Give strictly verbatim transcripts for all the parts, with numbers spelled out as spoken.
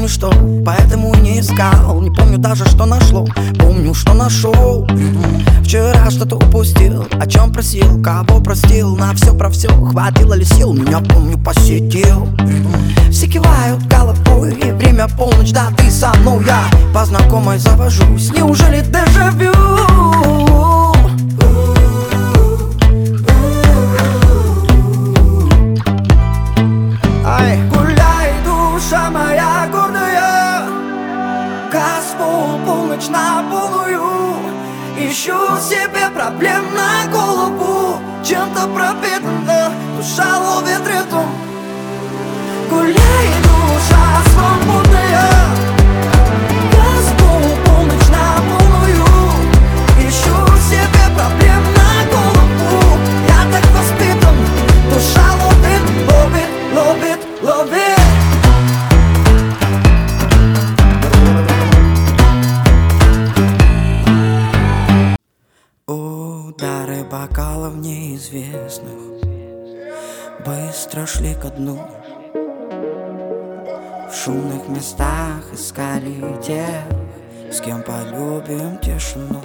помню что, поэтому и не искал. Не помню даже что нашло, помню что нашел. Вчера что-то упустил, о чем просил, кого простил. На все про все, хватило ли сил, меня помню посетил. Все кивают головой, время полночь, да ты со мной. Я по знакомой завожусь, неужели дежавю? Ай, гуляй, душа моя гордая, Господь, полночь на полную. Ищу себе проблем на голову, чем-то пропитана, душа ловит ритм. Гуляй, душа свободная, Господь, полночь на полную. Ищу себе проблем на голову, я так воспитан, душа ловит, ловит, ловит, ловит. Удары бокалов неизвестных быстро шли ко дну. В шумных местах искали тех, с кем полюбим тишину.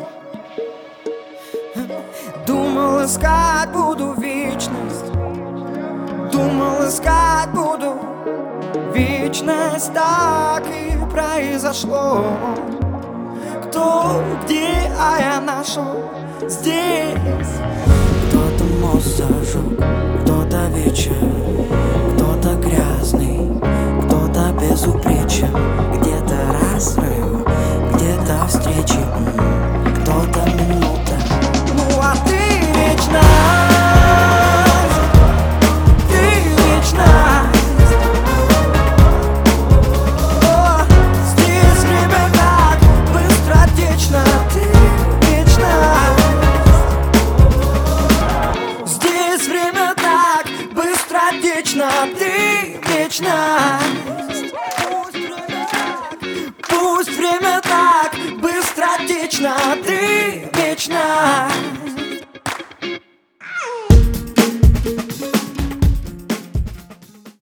Думал, искать буду вечность, думал, искать буду вечность. Так и произошло. Кто, где, а я нашел здесь. Кто-то мост зажег, кто-то вечер, кто-то грязный, кто-то безупречен. Где-то разрыв, где-то встречи, кто-то минута. Ну а ты вечность, ты вечность. О, здесь время так быстротечно. Ты вечность. Здесь время так быстротечно. Ты вечность.